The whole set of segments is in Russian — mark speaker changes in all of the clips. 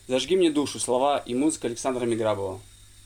Speaker 1: «Зажги мне душу», слова и музыка Александра Миграбова.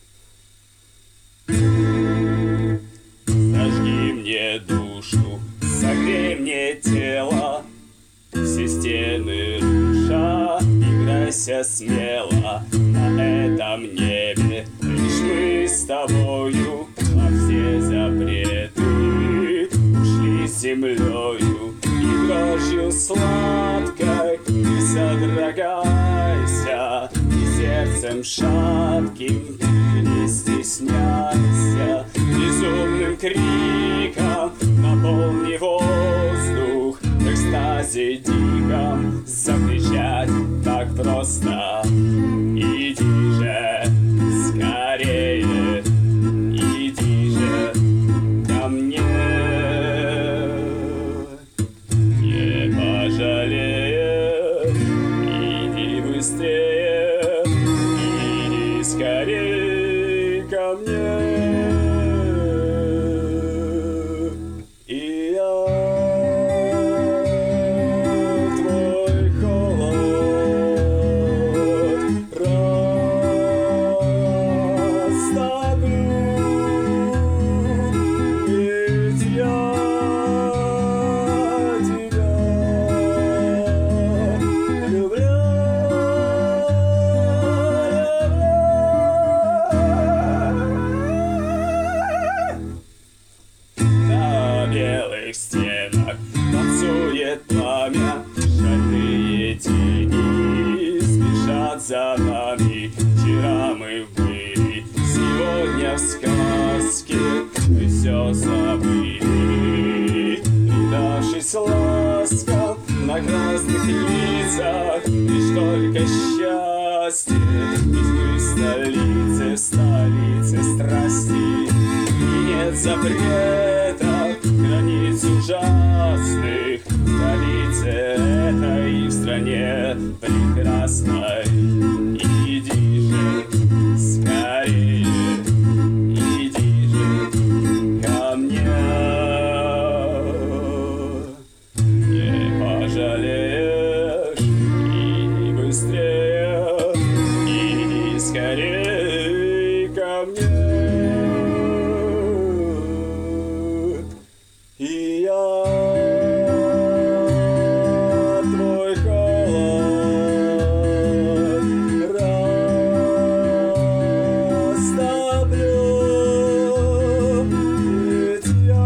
Speaker 2: Зажги мне душу, согрей мне тело, все стены руша, играйся смело. На этом небе лишь мы с тобою, а все запреты ушли с землею. И дрожью сладкой не содрогайся, и сердцем шатким не стесняйся. Безумным криком наполни воздух, в экстазе диком закричать так просто. Иди же скорее, иди же ко мне, не пожалеешь, иди быстрее, иди скорее ко мне. И я твой холод растоплю, ведь я тебя люблю. На белых стенах танцует пламя, шальные тени спешат за нами. Вчера мы были, сегодня в сказке мы все забыли. Предавшись ласкам на красных лицах, лишь только счастье. Ведь мы в столице страсти, и нет запрета, границ ужасных. В столице этой, в стране прекрасной. Иди же скорее, иди же ко мне, не пожалеешь, иди быстрее, иди скорее ко мне. И я твой холод растоплю, ведь я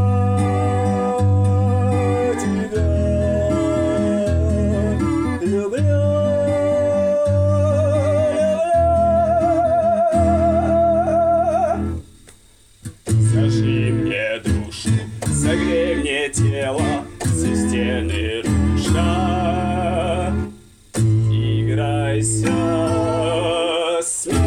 Speaker 2: тебя люблю. Зажги мне душу, согрей мне тело, все стены руша, играйся смело.